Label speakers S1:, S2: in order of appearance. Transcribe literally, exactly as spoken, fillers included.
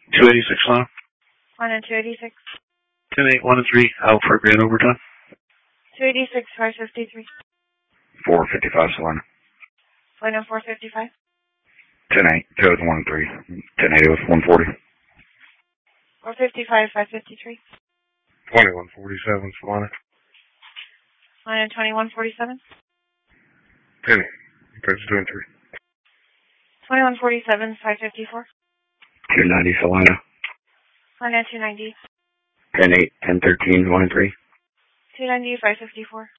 S1: two eighty-six, Lana.
S2: Lana two eighty-six.
S1: ten eight, one and three, out for grand overtime.
S2: two eighty-six, five fifty-three.
S3: four fifty-five, Solana.
S2: Lana four fifty-five.
S3: ten eight, two with one and three. ten eight with one forty.
S2: four fifty-five, five fifty-three.
S4: twenty-one forty-seven, Solana.
S2: Lana twenty-one forty-seven.
S4: ten eight, approach two and three.
S2: twenty-one forty-seven, five fifty-four.
S3: two ninety, Solana.
S2: Lana two ninety.
S3: ten eight, ten thirteen, one and three.
S2: two ninety, five fifty-four.